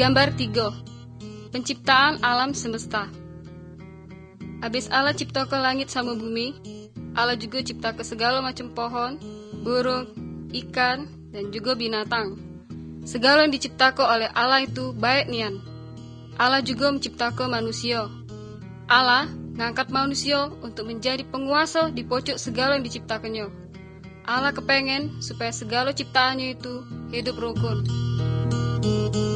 Gambar 3. Penciptaan alam semesta. Habis Allah cipta ke langit sama bumi, Allah juga cipta ke segala macam pohon, burung, ikan, dan juga binatang. Segala yang diciptakan oleh Allah itu baik nian. Allah juga menciptakan manusia. Allah ngangkat manusia untuk menjadi penguasa di pojok segala yang diciptakannya. Allah kepengen supaya segala ciptaannya itu hidup rukun.